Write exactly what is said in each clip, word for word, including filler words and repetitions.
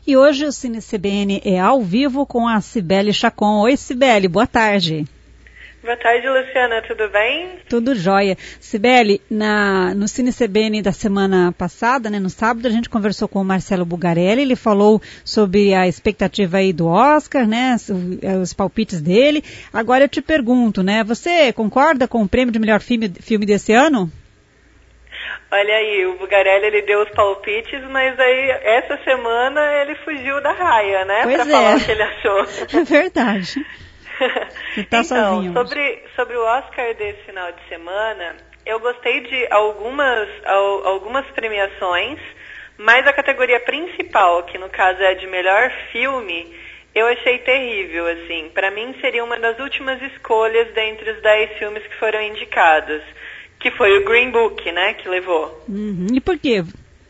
E hoje o Cine C B N é ao vivo com a Cibele Chacon. Oi, Cibele, boa tarde. Boa tarde, Luciana, tudo bem? Tudo jóia. Cibele, na, no Cine C B N da semana passada, né, no sábado, a gente conversou com o Marcelo Bugarelli, ele falou sobre a expectativa aí do Oscar, né, os palpites dele. Agora eu te pergunto, né, você concorda com o prêmio de melhor filme, filme desse ano? Olha aí, o Bugarelli, ele deu os palpites, mas aí essa semana ele fugiu da raia, né, pois pra é. falar o que ele achou. É verdade. Você tá então, sozinho sobre, sobre o Oscar desse final de semana, eu gostei de algumas, al, algumas premiações, mas a categoria principal, que no caso é de melhor filme, eu achei terrível, assim. Pra mim seria uma das últimas escolhas dentre os dez filmes que foram indicados, que foi o Green Book, né, que levou. Uhum. E por quê?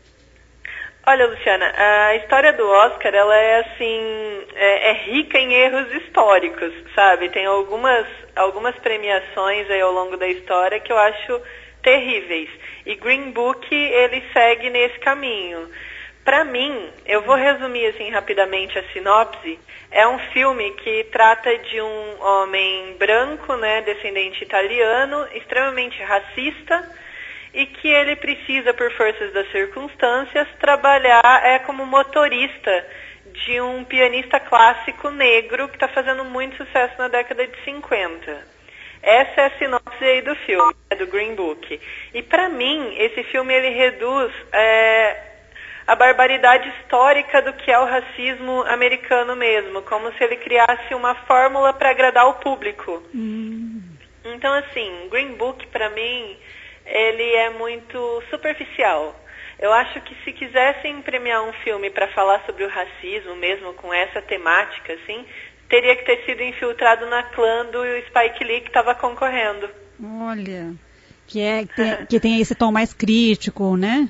Olha, Luciana, a história do Oscar, ela é assim, é, é rica em erros históricos, sabe? Tem algumas, algumas premiações aí ao longo da história que eu acho terríveis. E Green Book, ele segue nesse caminho. Pra mim, eu vou resumir assim rapidamente a sinopse, é um filme que trata de um homem branco, né, descendente italiano, extremamente racista, e que ele precisa, por forças das circunstâncias, trabalhar é, como motorista de um pianista clássico negro que está fazendo muito sucesso na década de cinquenta. Essa é a sinopse aí do filme, é do Green Book. E para mim, esse filme ele reduz é, a barbaridade histórica do que é o racismo americano mesmo, como se ele criasse uma fórmula para agradar o público. Hum. Então, assim, Green Book para mim ele é muito superficial. Eu acho que se quisessem premiar um filme para falar sobre o racismo, mesmo com essa temática, assim, teria que ter sido infiltrado na clã do Spike Lee que estava concorrendo. Olha, que, é, que, tem, que tem esse tom mais crítico, né?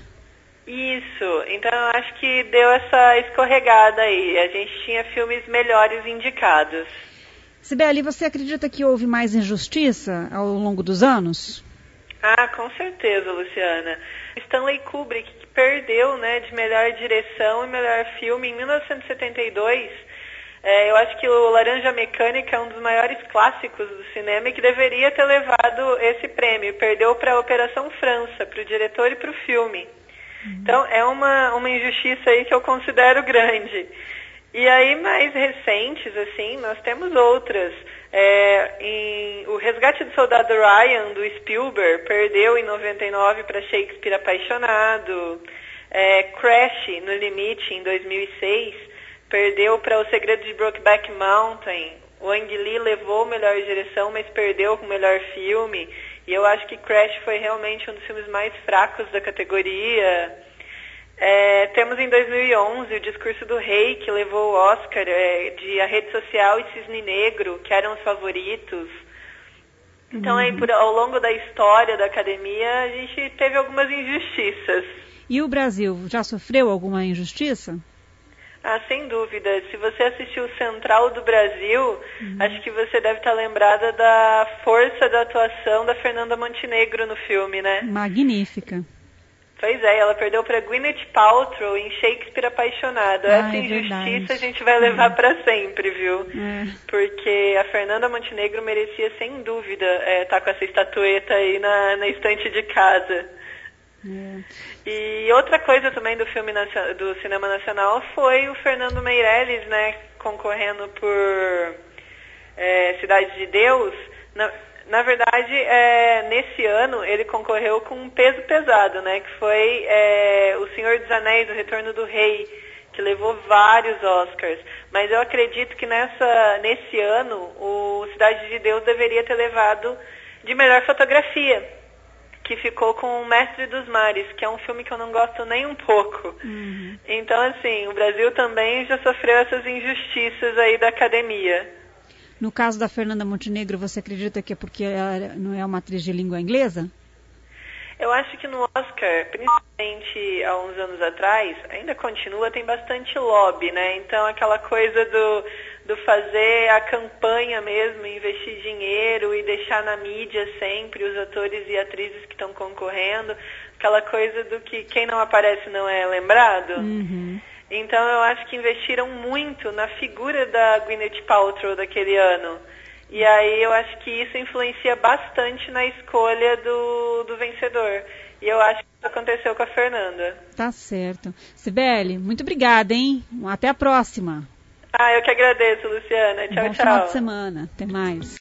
Isso, então eu acho que deu essa escorregada aí. A gente tinha filmes melhores indicados. Cibele, você acredita que houve mais injustiça ao longo dos anos? Ah, com certeza, Luciana. Stanley Kubrick, que perdeu, né, de melhor direção e melhor filme em mil novecentos e setenta e dois. É, eu acho que o Laranja Mecânica é um dos maiores clássicos do cinema e que deveria ter levado esse prêmio. Perdeu para a Operação França, para o diretor e para o filme. Uhum. Então, é uma, uma injustiça aí que eu considero grande. E aí, mais recentes, assim, nós temos outras. É, em O Resgate do Soldado Ryan, do Spielberg, perdeu em noventa e nove para Shakespeare Apaixonado. É, Crash, No Limite, em dois mil e seis, perdeu para O Segredo de Brokeback Mountain. O Ang Lee levou melhor direção, mas perdeu com o melhor filme. E eu acho que Crash foi realmente um dos filmes mais fracos da categoria. É, temos em dois mil e onze o Discurso do Rei, que levou o Oscar, é, de A Rede Social e Cisne Negro, que eram os favoritos. Então, uhum. aí, por, ao longo da história da academia, a gente teve algumas injustiças. E o Brasil já sofreu alguma injustiça? Ah, sem dúvida. Se você assistiu Central do Brasil, uhum. acho que você deve estar lembrada da força da atuação da Fernanda Montenegro no filme, né? Magnífica. Pois é, ela perdeu para Gwyneth Paltrow em Shakespeare Apaixonado. Ah, Essa é injustiça verdade. a gente vai levar é. para sempre, viu? É. Porque a Fernanda Montenegro merecia, sem dúvida, estar é, tá com essa estatueta aí na, na estante de casa. É. E outra coisa também do filme do cinema nacional foi o Fernando Meirelles, né, concorrendo por é, Cidade de Deus. Na, Na verdade, é, nesse ano, ele concorreu com um peso pesado, né? Que foi é, O Senhor dos Anéis, O Retorno do Rei, que levou vários Oscars. Mas eu acredito que nessa, nesse ano, o Cidade de Deus deveria ter levado de melhor fotografia, que ficou com O Mestre dos Mares, que é um filme que eu não gosto nem um pouco. Uhum. Então, assim, o Brasil também já sofreu essas injustiças aí da academia. No caso da Fernanda Montenegro, você acredita que é porque ela não é uma atriz de língua inglesa? Eu acho que no Oscar, principalmente há uns anos atrás, ainda continua, tem bastante lobby, né? Então, aquela coisa do, do fazer a campanha mesmo, investir dinheiro e deixar na mídia sempre os atores e atrizes que estão concorrendo, aquela coisa do que quem não aparece não é lembrado. Uhum. Então eu acho que investiram muito na figura da Gwyneth Paltrow daquele ano. E aí eu acho que isso influencia bastante na escolha do, do vencedor. E eu acho que isso aconteceu com a Fernanda. Tá certo. Sibeli, muito obrigada, hein? Até a próxima. Ah, eu que agradeço, Luciana. Tchau, Bom tchau. final de semana. Até mais.